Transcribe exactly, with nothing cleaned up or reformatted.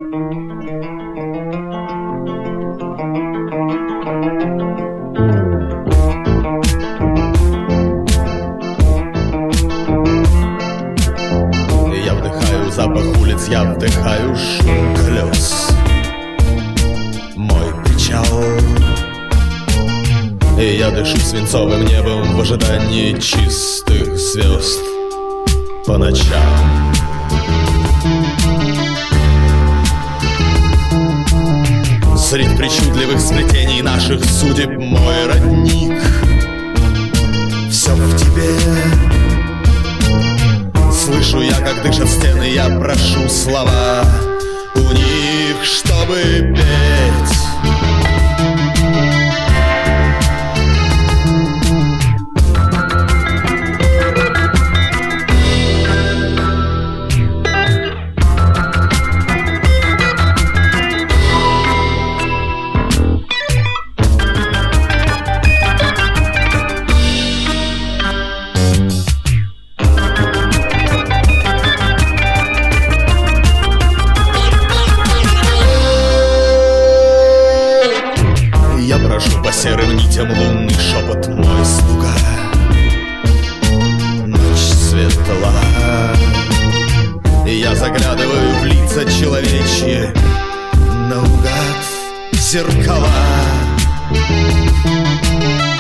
Я вдыхаю запах улиц, я вдыхаю шум колес. Мой причал. И я дышу свинцовым небом в ожидании чистых звезд по ночам. Средь причудливых сплетений наших судеб мой родник. Все в тебе. Слышу я, как дышат стены, я прошу слова у них, чтобы петь. Я прошу по серым нитям лунный шепот мой слуга. Ночь светла, и я заглядываю в лица человечьи, наугад зеркала.